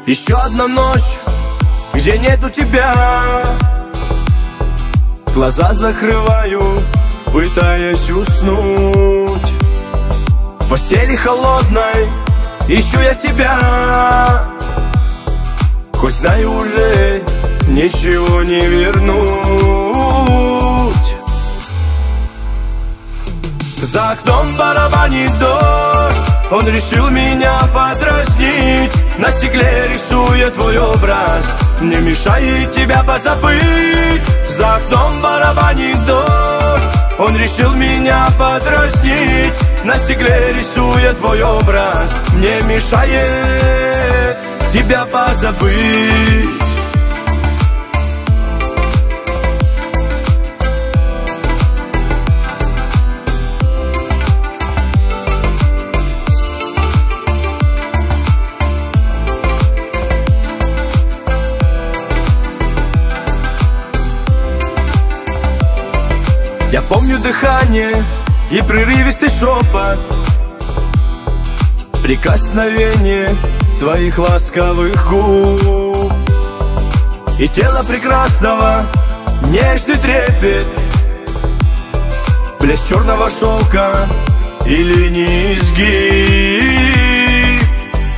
Еще одна ночь, где нету тебя. Глаза закрываю, пытаясь уснуть. В постели холодной ищу я тебя, хоть знаю уже ничего не вернуть. За окном барабанит дождь, он решил меня подразнить. На стекле рисует твой образ, не мешает тебя позабыть. За окном барабанит дождь, он решил меня подразнить. На стекле рисует твой образ, не мешает тебя позабыть. Я помню дыхание и прерывистый шепот, прикосновение твоих ласковых губ и тело прекрасного, нежный трепет, блеск черного шелка и линий изгиб.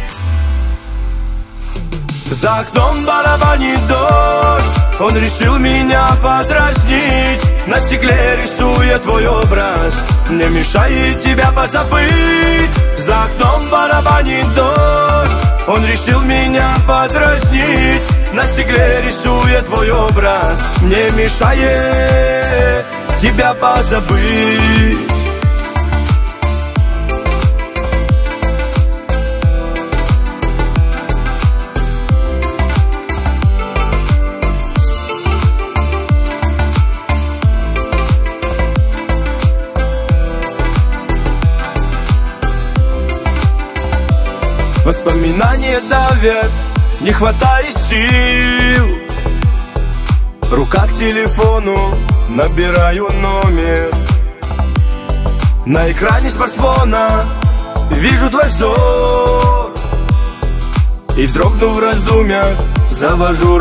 За окном барабанит дождь, он решил меня подразнить. На стекле рисует твой образ, не мешает тебя позабыть. За окном барабанит дождь, он решил меня подразнить. На стекле рисует твой образ, не мешает тебя позабыть. Воспоминания давят, не хватает сил. Рука к телефону, набираю номер. На экране смартфона вижу твой взор, и, вздрогнув в раздумьях, завожу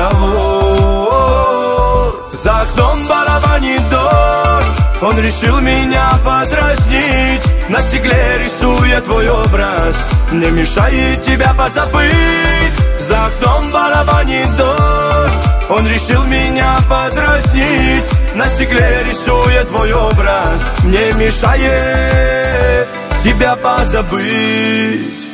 разговор. За окном барабанит дождь, он решил меня подразнить. На стекле рисует твой образ, не мешает тебя позабыть. За окном барабанит дождь, он решил меня подразнить. На стекле рисует твой образ, не мешает тебя позабыть.